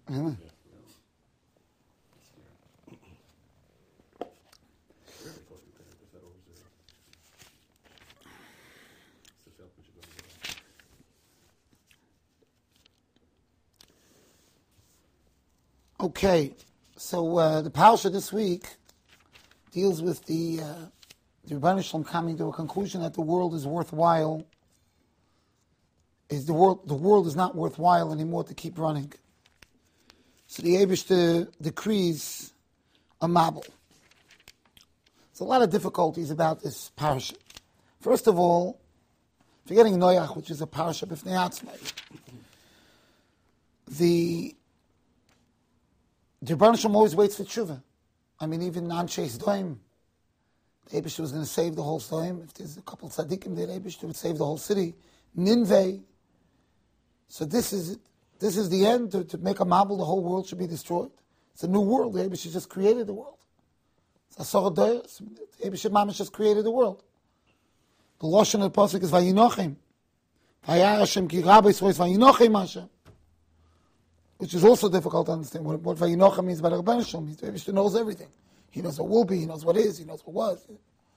Amen. Okay, so the parasha this week deals with the Rebbeinu Shalom coming to a conclusion that the world is worthwhile. The world is not worthwhile anymore to keep running. So the Eibishter decrees a mabul. There's a lot of difficulties about this parasha. First of all, forgetting Noach, which is a parasha b'fnei atzmai, the Rebbeinu Shalom always waits for tshuva. I mean, even Anshe Sdoim, the Eibishter was going to save the whole Sdoim. If there's a couple of tzaddikim there, the Eibishter would save the whole city. Ninveh. So this is the end, to make a mabul, the whole world should be destroyed. It's a new world. The Eibishter just created the world. It's Asar Doyos. The Eibishter Mamash just created the world. The Lashon of the Pasuk is Vayinochem. Vayar Hashem ki Rabbi Yisroel Vayinochem Hashem. Which is also difficult to understand. What Vayinochem means by the Rebbeinu Shalom. The Eibishter knows everything. He knows what will be, he knows what is, he knows what was.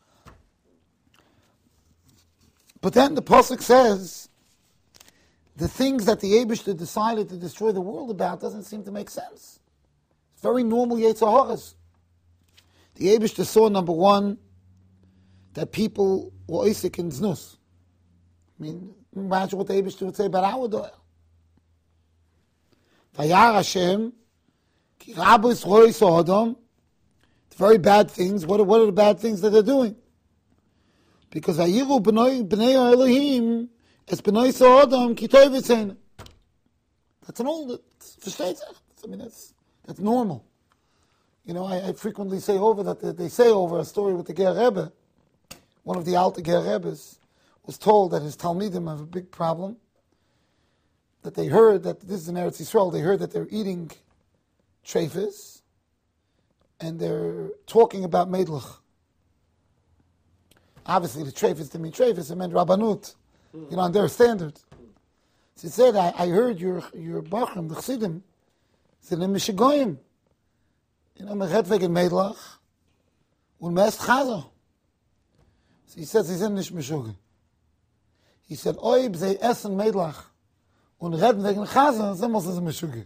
But then the Pasuk says, the things that the Eibishter decided to destroy the world about doesn't seem to make sense. It's very normal Yetzer Haras. The Eibishter saw, number one, that people were oisik in znus. I mean, imagine what the Eibishter would say about our doyle. Vayar Hashem, ki Rabbi Yisroel Sodom. It's very bad things. What are the bad things that they're doing? Because Vayiru b'nei Elohim es b'nei Sodom ki tov yitzenu. That's an old, I mean, that's normal. You know, I frequently say over that they say over a story with the Ger Rebbe. One of the Alter Ger Rebbes was told that his Talmidim have a big problem. That they heard that this is in Eretz Yisrael. They heard that they're eating treifas, and they're talking about meidlach. Obviously, the treifas to mean treifas, it meant rabbanut, on their standards. So he said, I heard your bachrim, the chassidim, said in Mishigoyim, mechet wegen meidlach, und mest chazer. So he says, he's in nish meshuge. He said, oib ze essen meidlach, und reden wegen chazer, then was is a meshuge.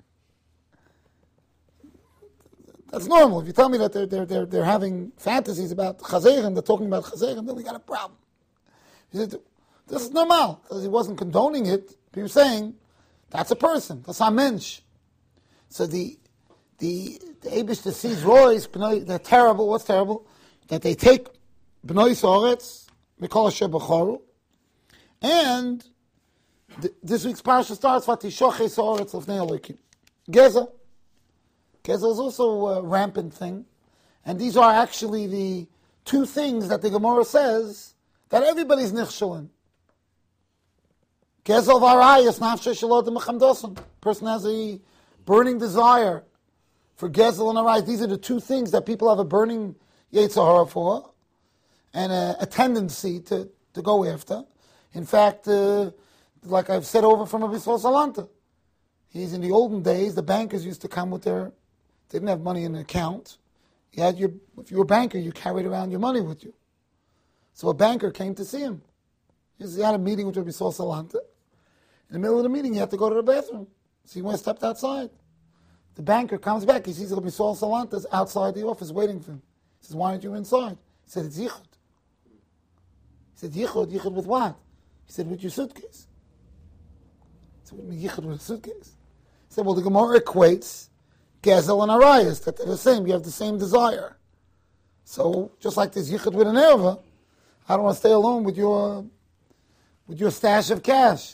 That's normal. If you tell me that they're having fantasies about chazeren, they're talking about chazeren, then we got a problem. He said, this is normal, because he wasn't condoning it. He was saying, that's a person, that's a mensch. So the Eibishter sees rois, they're terrible. What's terrible? That they take b'noi soretz, mikol asher b'choru, and this week's parasha starts, Vatishoche soretz l'fnei Elokim. Geza. Geza is also a rampant thing. And these are actually the two things that the Gemara says that everybody's nichshel in. Gezel v'arayas nafshe shalot m'chamdosan. Person has a burning desire for gezel and arayas. These are the two things that people have a burning yetzer hara for, and a tendency to go after. In fact, like I've said over from Abisol Salanta, he's in the olden days, the bankers used to come with they didn't have money in an account. If you were a banker, you carried around your money with you. So a banker came to see him. He had a meeting with Rabbi Saul Salanta. In the middle of the meeting, he had to go to the bathroom. So he went and stepped outside. The banker comes back. He sees Rabbi Saul Salanta's outside the office waiting for him. He says, why aren't you inside? He said, it's yichud. He said, yichud with what? He said, with your suitcase. He said, what do you mean yichud with a suitcase? He said, well, the Gemara equates gezel and arayas, that they're the same. You have the same desire. So, just like there's yichud with an erva, I don't want to stay alone with your stash of cash.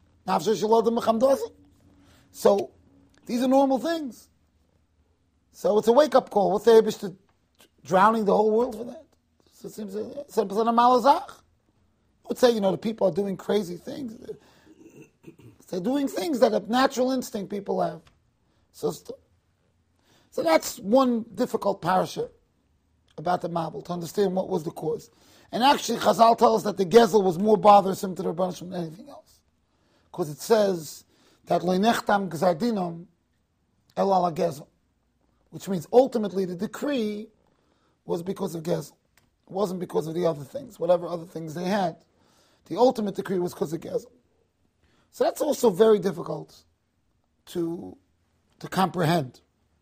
So, these are normal things. So it's a wake-up call. What's the Eibishter drowning the whole world for that? So it seems it's a malazach. I would say, the people are doing crazy things. They're doing things that a natural instinct people have. So that's one difficult parasha about the Mabul, to understand what was the cause. And actually, Chazal tells us that the Gezel was more bothersome to the Rebbeinu Shalom than anything else. Because it says that Leinechtam Gzar Dinom, El ala Gezel, which means ultimately the decree was because of Gezel. It wasn't because of the other things, whatever other things they had. The ultimate decree was because of Gezel. So that's also very difficult to comprehend.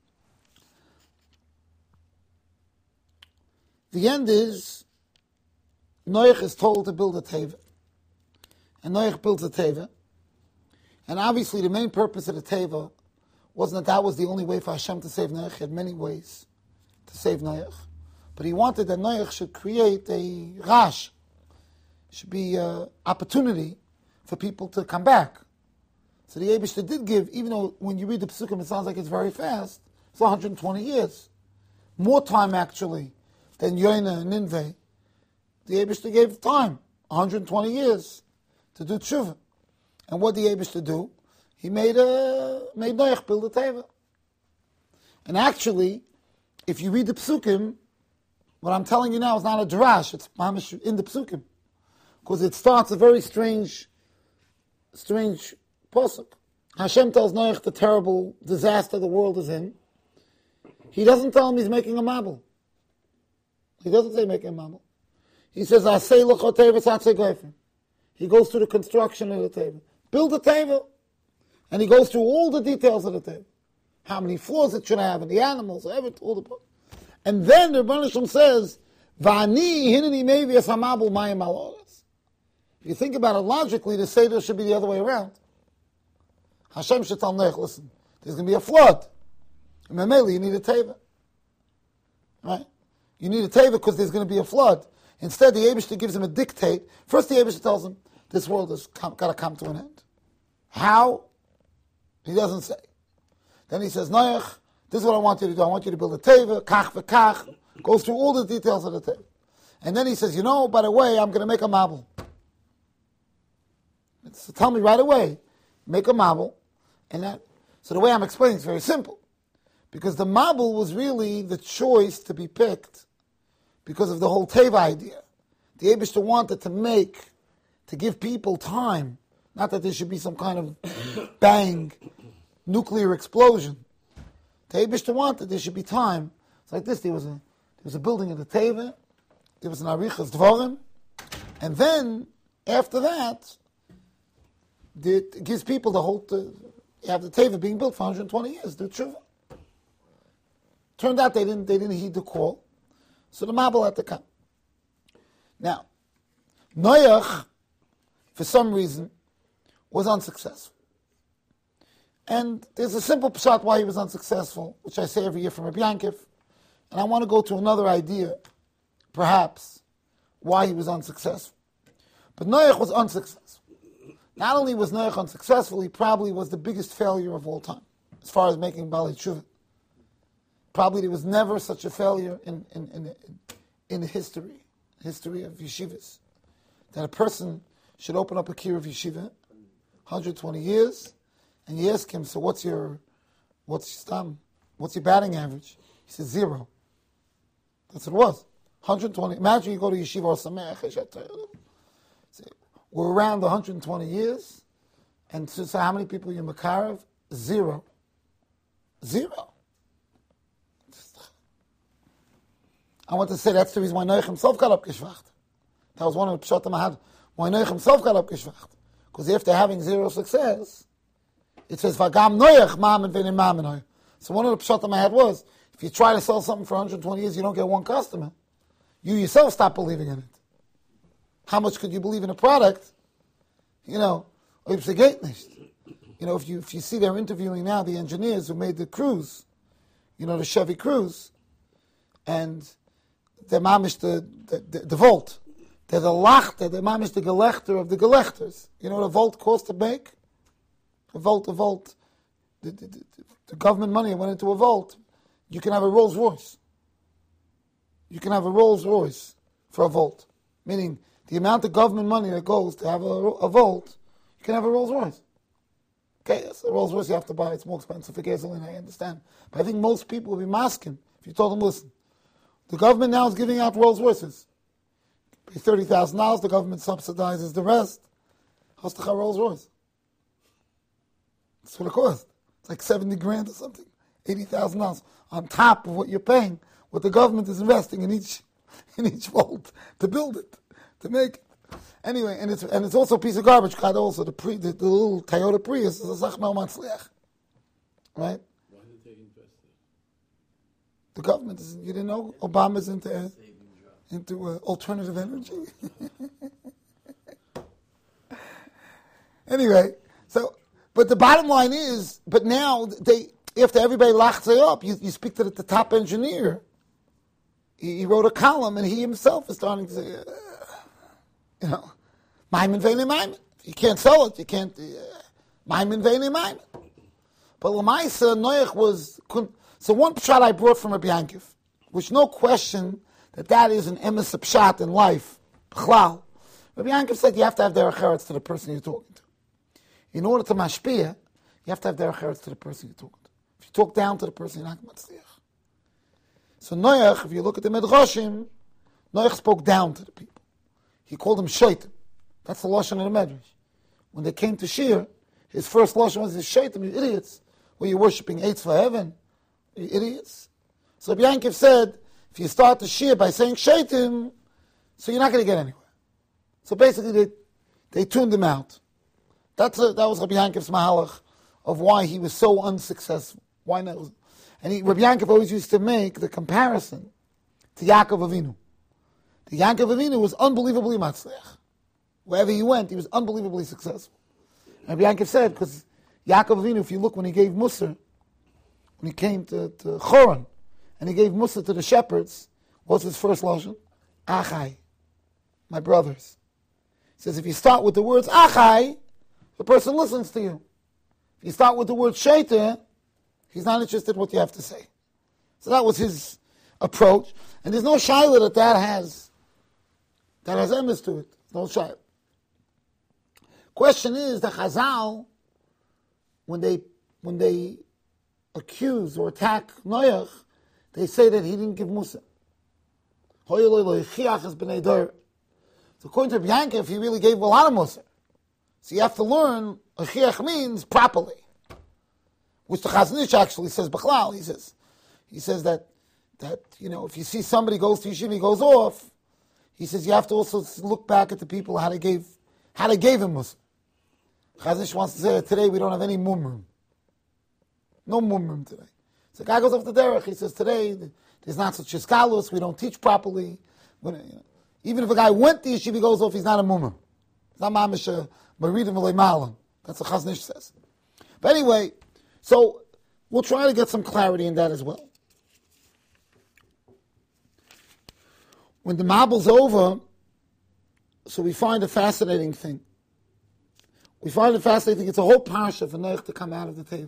The end is, Noach is told to build a teva. And Noach builds a teva. And obviously the main purpose of the teva wasn't that was the only way for Hashem to save Noach. He had many ways to save Noach. But he wanted that Noach should create a rash. Should be an opportunity for people to come back. So the Eibishter did give, even though when you read the Pesukim it sounds like it's very fast, it's 120 years. More time actually than Yonah and Nineveh. The Eibishter gave time, 120 years, to do tshuva. And what did the Eibishter do? He made Noach build a teva. And actually, if you read the Pesukim, what I'm telling you now is not a drash, it's mamish in the Pesukim. Because it starts a very strange pasuk. Hashem tells Noach the terrible disaster the world is in. He doesn't tell him he's making a mabel. He doesn't say making a mabel. He says, Asei l'cho teva tzatze goyfen. He goes through the construction of the teva. Build a teva. And he goes through all the details of the teva. How many floors it should have, and the animals, all the... And then the Rebbeinu Shem says, V'ani hineni mevi es hamabel mayim al oretz. If you think about it logically, the Seder should be the other way around. Hashem should tell Noach, listen, there's going to be a flood. And Mameli, you need a teva. Right? You need a teva because there's going to be a flood. Instead, the Eibishter gives him a dictate. First, the Eibishter tells him, this world has got to come to an end. How? He doesn't say. Then he says, Noach, this is what I want you to do. I want you to build a teva, kach v'kach. Goes through all the details of the teva. And then he says, by the way, I'm going to make a mabel. So tell me right away, make a mabel. So the way I'm explaining is very simple. Because the mabel was really the choice to be picked because of the whole teva idea. The Eibishter wanted to give people time. Not that there should be some kind of bang, nuclear explosion. The Eibishter wanted there should be time. It's like this, there was a building of the teva, there was an arichas dvorim, and then, after that, it gives people you have the teva being built for 120 years, do tshuva. Turned out they didn't heed the call, so the mabel had to come. Now, Noach, for some reason, was unsuccessful. And there's a simple pshat why he was unsuccessful, which I say every year from Rabbi Yankiv, and I want to go to another idea, perhaps, why he was unsuccessful. But Noach was unsuccessful. Not only was Noach unsuccessful, he probably was the biggest failure of all time, as far as making Balei Tshuva. Probably there was never such a failure in the history of yeshivas, that a person should open up a kir of yeshiva, 120 years, and you ask him, so what's your batting average? He says 0. That's what it was. 120. Imagine you go to yeshiva or sameach. We're around 120 years, and so how many people you makarav? 0. 0. I want to say that's the reason why Noach himself got upgeschwacht. That was one of the pshatim I had. Why Noach himself got upgeschwacht. Because after having 0 success, it says, Vagam Noach ma'amen v'ein ma'amen. So one of the pshatim I had was, if you try to sell something for 120 years, you don't get one customer. You yourself stop believing in it. How much could you believe in a product? If you see they're interviewing now the engineers who made the cruise, the Chevy Cruise, and they're mamish the Volt. They're the lachter, they're mamish the gelächter of the gelechters. You know what a Volt cost to make? A Volt. The government money went into a Volt. You can have a Rolls Royce. You can have a Rolls Royce for a Volt. Meaning, the amount of government money that goes to have a Volt, you can have a Rolls Royce. Okay, yes, a Rolls Royce you have to buy, it's more expensive for gasoline, I understand. But I think most people will be masking if you told them, listen, the government now is giving out Rolls Royces. Pay $30,000, the government subsidizes the rest. How's the Rolls Royce? That's what it cost. It's like $70,000 or something. $80,000 on top of what you're paying, what the government is investing in each vault to build it, to make it. Anyway, and it's also a piece of garbage. Also, the little Toyota Prius is a Zachmel Matzliach. Right? Why did they invest it? The government is, you didn't know Obama's into alternative energy? Anyway, so, but the bottom line is, but now after everybody lachts up, you speak to the top engineer. He wrote a column, and he himself is starting to say, Maimin Veine Maimin. You can't sell it. You can't. Maimin Veine Maimin. But Lamaisa, Noach was. So one pshat I brought from Rabbi Yankiv, which no question that is an emes pshat in life. B'chlal. Rabbi Yankiv said you have to have derech eretz to the person you're talking to. In order to mashpia, you have to have derech eretz to the person you're talking to. If you talk down to the person, you're not going to matzliach. So Noach, if you look at the Medrashim, Noach spoke down to the people. He called them shaitim. That's the lashon of the Medrash. When they came to Shir, his first lashon was, shaitim, you idiots. Were you worshipping eights for heaven? You idiots. So Rabbi Yankiv said, if you start the Shir by saying shaitim, so you're not going to get anywhere. So basically they tuned him out. That was Rabbi Yankiv's mahalach of why he was so unsuccessful. Why not? And Rabbi Yankiv always used to make the comparison to Yaakov Avinu. The Yaakov Avinu was unbelievably matzliach. Wherever he went, he was unbelievably successful. And Rabbi Yankiv said, because Yaakov Avinu, if you look when he gave Musar, when he came to Choron, and he gave Musar to the shepherds, what's his first lashon? Achai, my brothers. He says, if you start with the words Achai, the person listens to you. If you start with the word Shaita, he's not interested in what you have to say. So that was his approach. And there's no shaila that has emes to it. No shaila. Question is, the Chazal, when they accuse or attack Noach, they say that he didn't give Musa. So according to Rabbi Yankiv, he really gave a lot of Musa. So you have to learn, Achiach means properly. Which the Chazon Ish actually says, B'chlal, he says that if you see somebody goes to yeshiva, he goes off, he says you have to also look back at the people, how they gave him Musa. Chazon Ish wants to say that today we don't have any mumrum. No mumrum today. So the guy goes off the derech, he says today there's not such a scholars, we don't teach properly. Even if a guy went to yeshiva, he goes off, he's not a mumrum. He's not mamish maridim v'lei malam. That's what Chazon Ish says. But anyway, so we'll try to get some clarity in that as well. When the Mabel's over, so we find a fascinating thing. It's a whole parsha for Noach to come out of the table.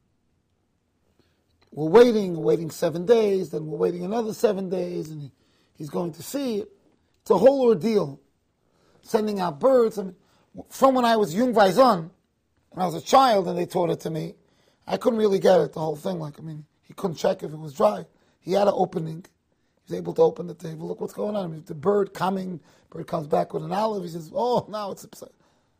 We're waiting 7 days, then we're waiting another 7 days, and he's going to see it. It's a whole ordeal. Sending out birds. From when I was Jung Vaizon, when I was a child and they taught it to me, I couldn't really get it, the whole thing. He couldn't check if it was dry. He had an opening. He was able to open the table. Look what's going on. The bird comes back with an olive. He says, oh, now it's upset.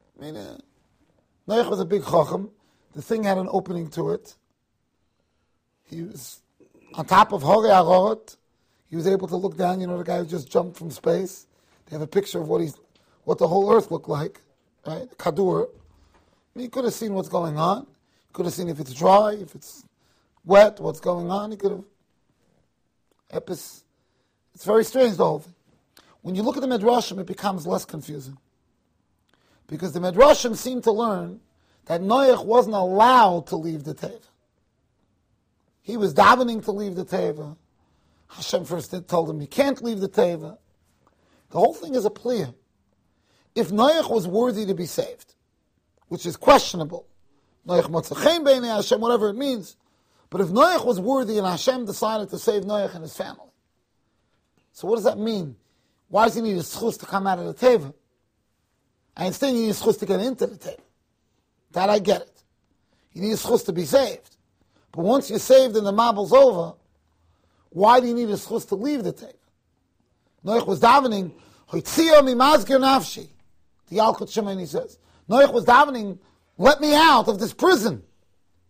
Noach was a big chacham. The thing had an opening to it. He was on top of Hogei Arorot. He was able to look down. The guy who just jumped from space. They have a picture of what the whole earth looked like, right? Kadur. He could have seen what's going on. He could have seen if it's dry, if it's wet, what's going on. He could have. It's very strange, the whole thing. When you look at the Midrashim, it becomes less confusing. Because the Midrashim seem to learn that Noach wasn't allowed to leave the Teva. He was davening to leave the Teva. Hashem first told him he can't leave the Teva. The whole thing is a plea. If Noach was worthy to be saved, which is questionable, Noach motzachim b'nei Hashem, whatever it means, but if Noach was worthy and Hashem decided to save Noach and his family, so what does that mean? Why does he need a schus to come out of the Teva? I understand you need a schus to get into the Teva. That I get it. You need a schus to be saved. But once you're saved and the mabel's over, why do you need a schus to leave the Teva? Noach was davening, Hoitzio mimazgir nafshi. The Yalkut Shemini says. Noach was davening, let me out of this prison.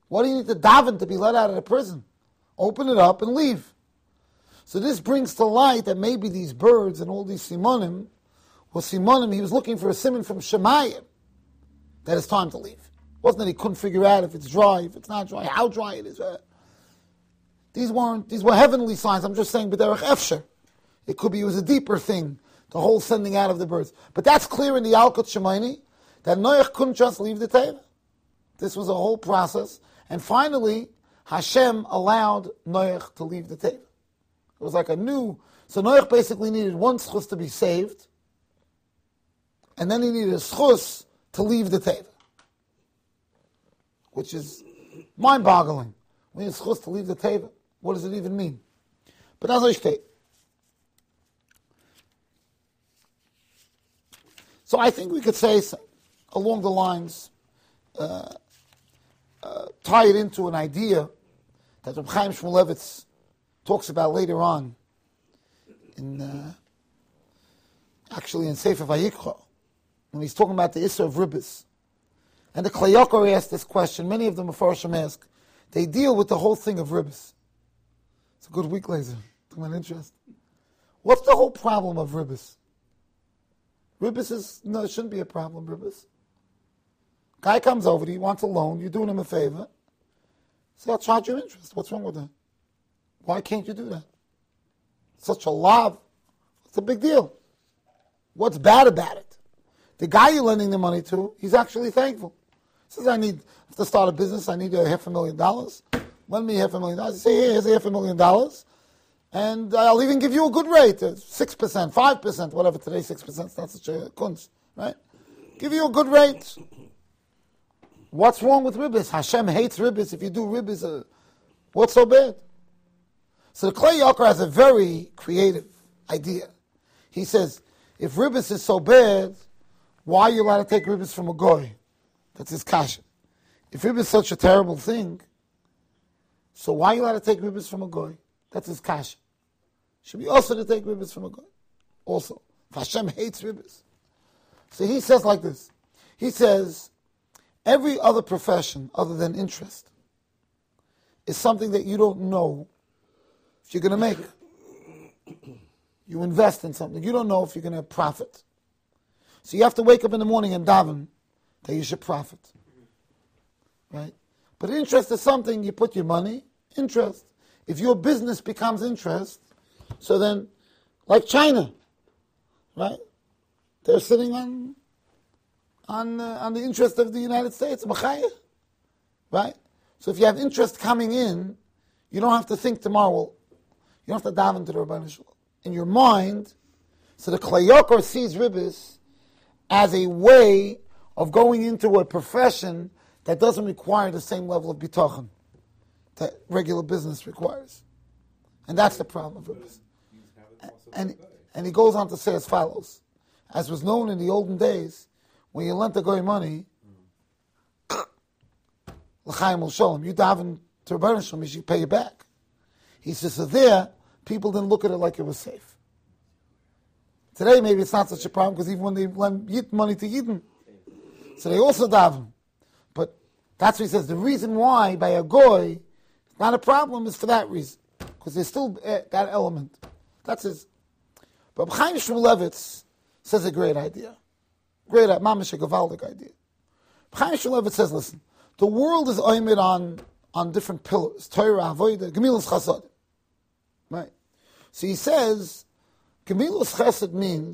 What do you need to daven to be let out of the prison? Open it up and leave. So this brings to light that maybe these birds and all these simonim, he was looking for a simon from Shemayim, that it's time to leave. It wasn't that he couldn't figure out if it's dry, if it's not dry, how dry it is. These were heavenly signs. I'm just saying, b'derech efsher. It could be, it was a deeper thing, the whole sending out of the birds. But that's clear in the Yalkut Shemaini, that Noach couldn't just leave the Teva. This was a whole process. And finally, Hashem allowed Noach to leave the Teva. It was like a new... So Noach basically needed one schus to be saved, and then he needed a schus to leave the Teva, which is mind-boggling. We need a schus to leave the Teva. What does it even mean? But as I state, so I think we could say along the lines, tie it into an idea that Reb Chaim Shmulevitz talks about later on actually in Sefer Vayikra, when he's talking about the Isser of Ribbis. And the Klayokar asked this question, many of the Mefarshim ask, they deal with the whole thing of Ribbis. It's a good week, laser. To my interest. What's the whole problem of Ribbis? Ribbis it shouldn't be a problem, Ribbis. Guy comes over to you, wants a loan, you're doing him a favor. Say, I'll charge you interest. What's wrong with that? Why can't you do that? Such a love. It's a big deal. What's bad about it? The guy you're lending the money to, he's actually thankful. He says, I need to start a business, I need $500,000. Lend me $500,000. You say, here's $500,000. And I'll even give you a good rate, 6%, 5%, whatever. Today, 6% is not such a kunz, right? Give you a good rate. What's wrong with ribbis? Hashem hates ribbis. If you do ribbis, what's so bad? So the Klei Yakar has a very creative idea. He says, if ribbis is so bad, why are you allowed to take ribbis from a goy? That's his kasha. If ribbis is such a terrible thing, so why are you allowed to take ribbis from a goy? That's his kasha. Should be also to take ribbis from a goy. Also, if Hashem hates ribbis. So he says like this. He says, every other profession other than interest is something that you don't know if you're going to make. You invest in something. You don't know if you're going to profit. So you have to wake up in the morning and daven that you should profit. Right? But interest is something you put your money, interest. If your business becomes interest, so then, like China, right? They're sitting on the interest of the United States, Machaya, right? So if you have interest coming in, you don't have to think tomorrow, well, you don't have to daven to the Rabban Shalom. In your mind, so the Klei Yakar sees ribbis as a way of going into a profession that doesn't require the same level of bitachon that regular business requires. And that's the problem of ribbis. And he goes on to say as follows. As was known in the olden days, when you lent a guy money, l'chaim will show him, you daven to Rabban Shalom, he should pay you back. He says, so there, people didn't look at it like it was safe. Today, maybe it's not such a problem, because even when they lend money to Yidden, so they also daven. But that's what he says, the reason why, by a goy, it's not a problem is for that reason. Because there's still that element. That's his. But Chaim Shmulevitz says a great idea. Great, mamish a gavaldic idea. Chaim Shmulevitz says, listen, the world is oimid on different pillars. Torah, Avodah, Gemilas Chasad. Right? So he says, Gemilas Chesed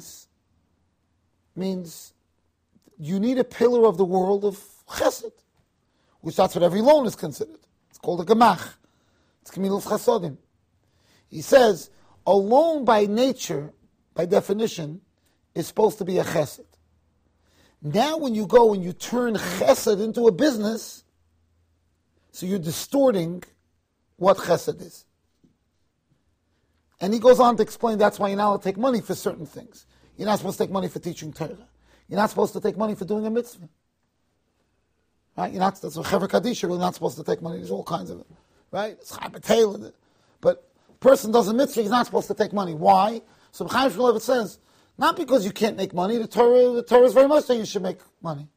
means you need a pillar of the world of Chesed, which that's what every loan is considered. It's called a Gemach. It's Gemilas Chasadim. He says, a loan by nature, by definition, is supposed to be a Chesed. Now when you go and you turn Chesed into a business, so you're distorting what Chesed is. And he goes on to explain that's why you're not allowed to take money for certain things. You're not supposed to take money for teaching Torah. You're not supposed to take money for doing a mitzvah. Right? That's what Chaver Kaddish, you're not supposed to take money. There's all kinds of it. Right? It's Chaber. But a person does a mitzvah, he's not supposed to take money. Why? So Chaim Shmulevitz says, not because you can't make money, the Torah is very much saying you should make money.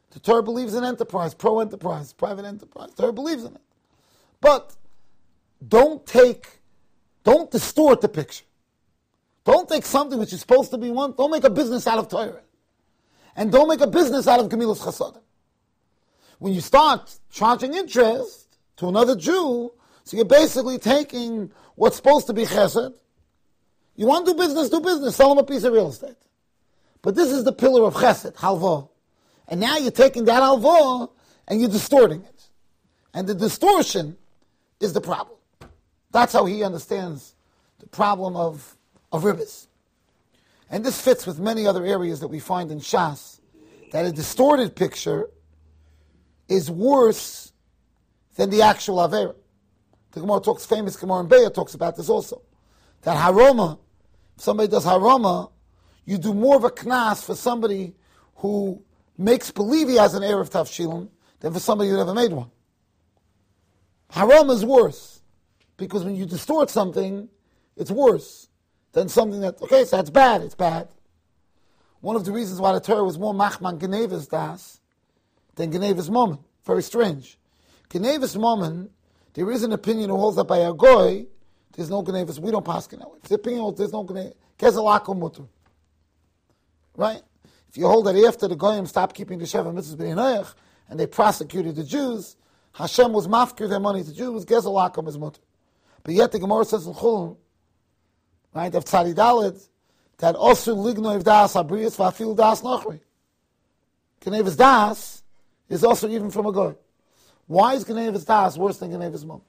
The Torah believes in enterprise, pro-enterprise, private enterprise. The Torah believes in it. But don't distort the picture. Don't take something which is supposed to be one, don't make a business out of Torah. And don't make a business out of Gemilas Chasadim. When you start charging interest to another Jew, so you're basically taking what's supposed to be chesed. You want to do business, sell him a piece of real estate. But this is the pillar of chesed, halva. And now you're taking that halva and you're distorting it. And the distortion is the problem. That's how he understands the problem of ribbis. And this fits with many other areas that we find in Shas, that a distorted picture is worse than the actual Avera. The Gemara talks, famous Gemara in Be'er talks about this also. That haroma, if somebody does haroma, you do more of a knas for somebody who makes believe he has an Erev Tavshilin than for somebody who never made one. Haroma is worse, because when you distort something, it's worse than something that, okay, so that's bad, it's bad. One of the reasons why the Torah was more machman Geneva's das than Geneva's moment. Very strange. Geneva's moment, there is an opinion who holds that by a goy, there's no Geneva's, we don't pass it that way. If the opinion holds there's no Geneva, Kezelako mutter. Right? If you hold that after the goyim stopped keeping the Sheva Mitzvahs b'Yinoach, and they prosecuted the Jews, Hashem was mafkir their money to Jews, Gezelako is mutter. But yet the Gemara says in Chulun, right, of Tzadi Dalet, that also lignoiv das abrius va'afil das nachri. Geneva's das is also even from a goy. Why is Geneva's das worse than Geneva's mom?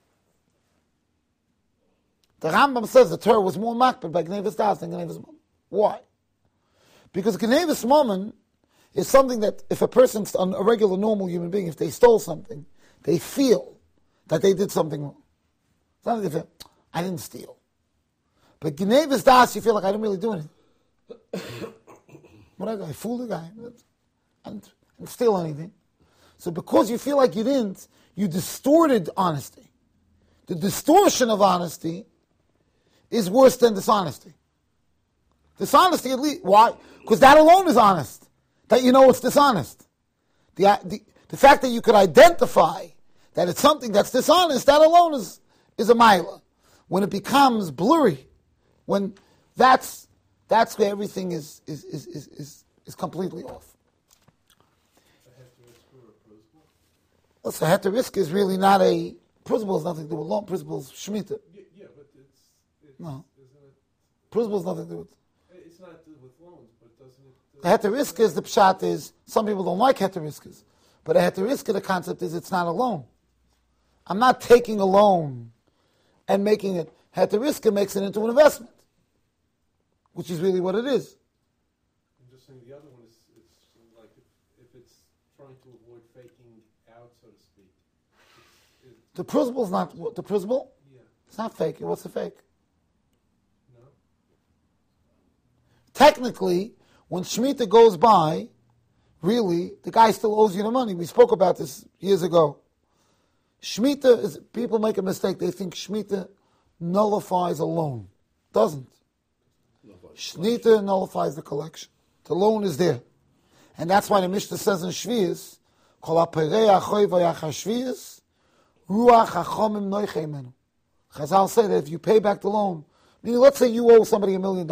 The Rambam says the Torah was more makbid by Geneva's das than Geneva's mom. Why? Because Geneva's mom is something that if a person's a regular normal human being, if they stole something, they feel that they did something wrong. It's not like they feel, I didn't steal. But Geneva's das, you feel like I didn't really do anything. What I fooled the guy. I didn't steal anything. So because you feel like you didn't, you distorted honesty. The distortion of honesty is worse than dishonesty. Dishonesty, at least, why? Because that alone is honest. That you know it's dishonest. The fact that you could identify that it's something that's dishonest, that alone is a maila. When it becomes blurry, when that's where everything is completely off. Well, so heter risk is really not a principle. Has nothing to do with loan. Principle is shemitah. Yeah, but it's no. Isn't it? Principle has nothing to do with. It's not to do with loans, but doesn't it? The heter risk is the pshat is some people don't like heter risk, but a heter risk, the concept is it's not a loan. I'm not taking a loan and making it. Heter risk makes it into an investment, which is really what it is. I'm just saying the other one is it's like if it's trying to avoid faking out, so to speak. The principle is not the principle. Yeah. It's not fake. What's the fake? No. Technically, when Shemitah goes by, really, the guy still owes you the money. We spoke about this years ago. Shemitah is, people make a mistake. They think Shemitah nullifies a loan. Doesn't. Shemitah nullifies the collection. The loan is there. And that's why the Mishnah says in Shvius, Kol ha'perei achoy v'yachar Shvius, ruach hachomim noichei menu. Chazal said that if you pay back the loan, meaning let's say you owe somebody $1 million.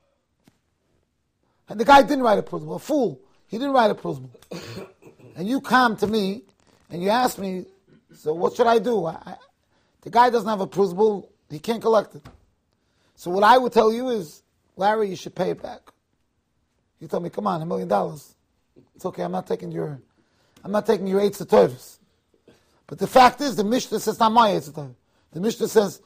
And the guy didn't write a principle, a fool. He didn't write a principle. And you come to me and you ask me, so what should I do? The guy doesn't have a principle, he can't collect it. So what I would tell you is, Larry, you should pay it back. You tell me, come on, $1 million. It's okay, I'm not taking your Eitz HaTorahs. But the fact is, the Mishnah says not my Eitz HaTorah. The Mishnah says,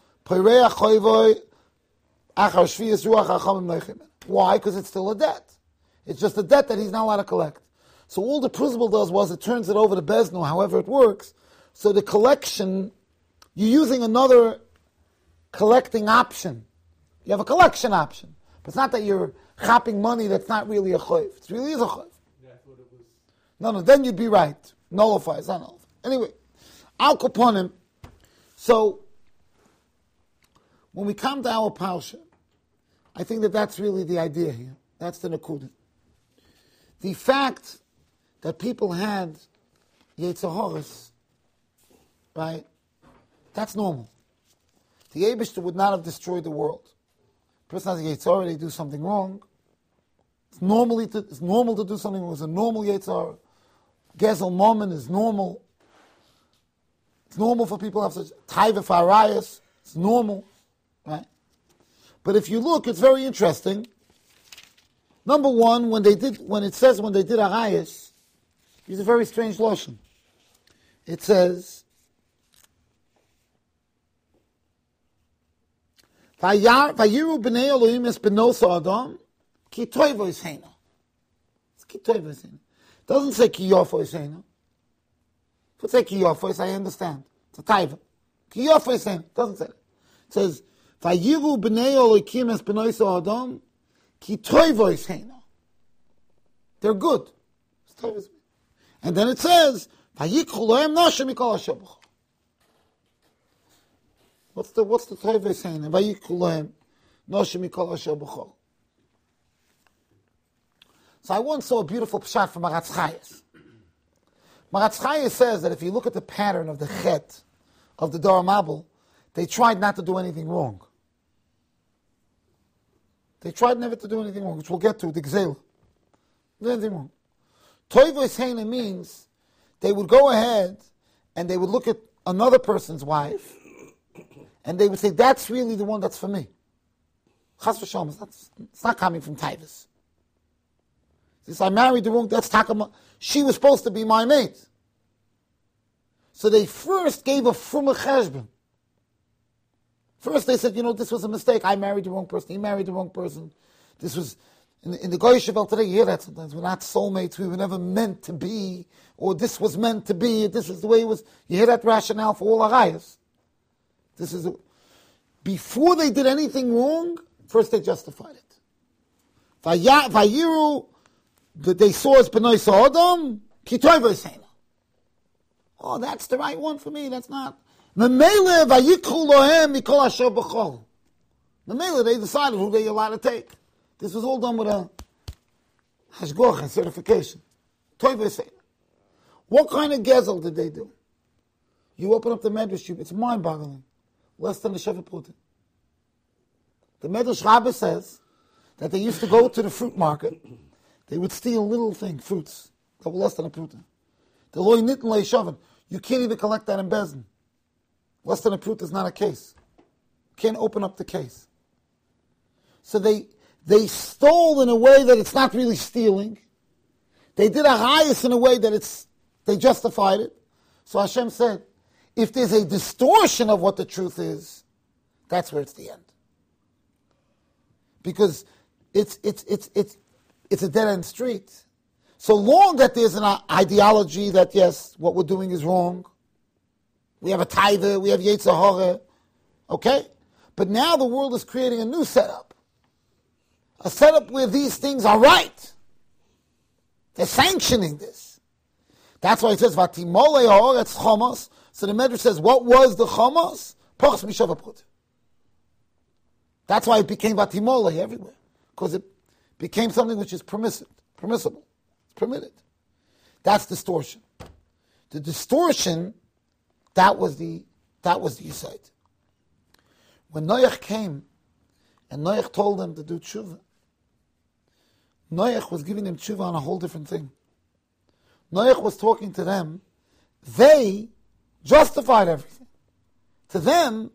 why? Because it's still a debt. It's just a debt that he's not allowed to collect. So all the principle does was it turns it over to Bezno, however it works. So the collection, you're using another collecting option. You have a collection option. But it's not that you're chopping money that's not really a chayv. It really is a chayv. Yeah, I thought it was. No, then you'd be right. Nullify, it's not nullify. Anyway, Al Kaponim. So, when we come to our parsha, I think that that's really the idea here. That's the Nakuda. The fact that people had Yetzer Haras, right? That's normal. The Eibishter would not have destroyed the world. A person has a Yetzer Hara, they do something wrong. It's normal to do something wrong. It's a normal Yetzer Hara. Gezel Moment is normal. It's normal for people to have such Taiva Farayas. It's normal, right? But if you look, it's very interesting. Number one, when they did Arayas, it's a very strange lotion. It says, Vayiru b'nei Elohim es benosa Adam, ki toivo is heina. It's ki toivo is heina. It doesn't say ki yofo is heina. If it says ki yofo is, I understand. It's a taiva. Ki yofo is heina. It doesn't say that. It says, Vayiru b'nei Elohim es benosa Adam, ki toivo is heina. They're good. And then it says, Vayikchu lohem noshe mikol asher b'chol. What's the Taiva saying? Vayikchu lohem noshe mikol asher b'chol. So I once saw a beautiful pshat from Maratz Chayes. Maratz Chayes says that if you look at the pattern of the chet of the Dor Mabul, they tried not to do anything wrong. They tried never to do anything wrong, which we'll get to, the Gzela. Anything wrong. Toivo Heina means they would go ahead and they would look at another person's wife and they would say, that's really the one that's for me. Chas v'shalom, it's not coming from Taivas. Since I married the wrong, that's Takama. She was supposed to be my mate. So they first gave a Fruma Cheshbon. First they said, this was a mistake. I married the wrong person. He married the wrong person. This was... In the Goyish Welt today, you hear that sometimes. We're not soulmates. We were never meant to be. Or this was meant to be. This is the way it was. You hear that rationale for all Arayas. Before they did anything wrong, first they justified it. Vayiru, that they saw as B'nai Sa'adam, Kitoy V'Seina. Oh, that's the right one for me. That's not. Memele Vayikhu Lohem Mikol Asher B'chol. Memele, they decided who they allowed to take. This was all done with a hashgoch and certification. Toiva Seina. What kind of gezel did they do? You open up the Medrash, it's mind-boggling. Less than the Shevet Pruta. The Medrash Rabbah says that they used to go to the fruit market. They would steal little things, fruits, that were less than a Pruta. The loy nit and loy shavin. You can't even collect that in Bezin. Less than a Pruta is not a case. You can't open up the case. So they stole in a way that it's not really stealing. They did a Arayas in a way that they justified it. So Hashem said, if there's a distortion of what the truth is, that's where it's the end. Because it's a dead-end street. So long that there's an ideology that, yes, what we're doing is wrong. We have a taiva, we have Yetzer Hara, okay? But now the world is creating a new setup. A setup where these things are right. They're sanctioning this. That's why it says, Vatimole ha'oretz chomos. So the Medrash says, what was the chomos? Pochs mishava prut. That's why it became Vatimole everywhere. Because it became something which is permissible. It's permitted. That's distortion. The distortion, that was the Yisait. When Noach came, and Noach told them to do tshuva, Noach was giving them tshuva on a whole different thing. Noach was talking to them. They justified everything. To them,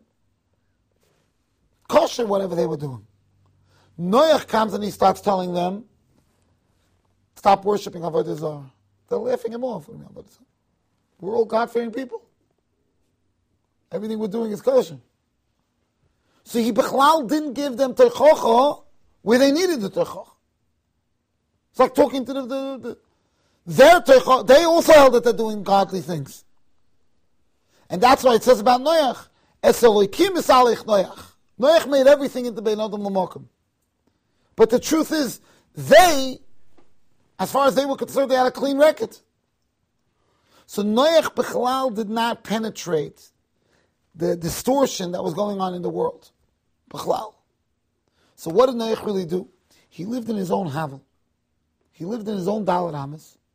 kosher whatever they were doing. Noach comes and he starts telling them, stop worshipping Avodah Zarah. They're laughing him off. We're all God-fearing people. Everything we're doing is kosher. So he Bechlal didn't give them Teichocha where they needed the Teichocha. It's like talking to their Teichocha. They also held that they're doing godly things. And that's why it says about Noach, Es Elokim es Alech Noach. Noach made everything into Bein Adam L'Mokum. But the truth is, they, as far as they were concerned, they had a clean record. So Noach Bechlal did not penetrate the distortion that was going on in the world. Bechlal. So what did Noach really do? He lived in his own Havel. He lived in his own Dalet Amas.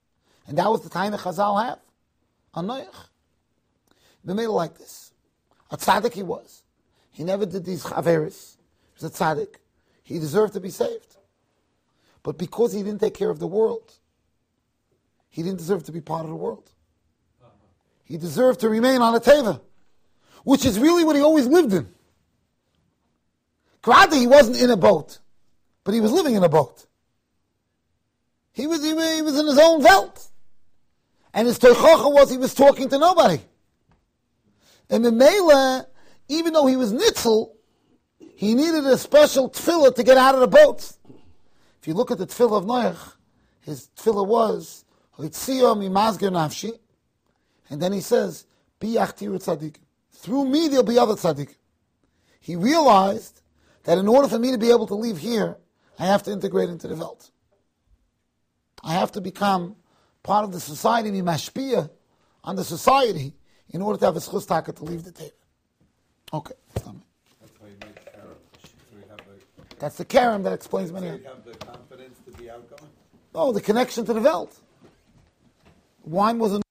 And that was the time that Chazal have on Noach. They made it like this. A tzaddik he was. He never did these chaveris. He was a tzaddik. He deserved to be saved. But because he didn't take care of the world, he didn't deserve to be part of the world. He deserved to remain on a teva, which is really what he always lived in. Granted, he wasn't in a boat, but he was living in a boat. He was in his own Welt. And his toichacha was he was talking to nobody. And the Mela, even though he was nitzel, he needed a special tefillah to get out of the boat. If you look at the tefillah of Noach, his tefillah was, Hitziyah mi mazger nafshi, and then he says, Bi achtiru tzaddik. Through me there'll be other tzaddik. He realized that in order for me to be able to leave here, I have to integrate into the Welt. I have to become part of the society, be mashpia on the society, in order to have a schus taka to leave the table. Okay. That's how you make Karen. So you have That's the Karen that explains many. you have the confidence to be outgoing. Oh, the connection to the Welt. Wine was a